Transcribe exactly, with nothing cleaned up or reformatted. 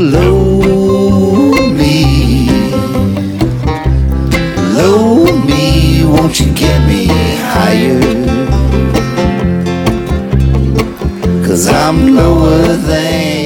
low me, low me, won't you get me higher? 'Cause I'm lower than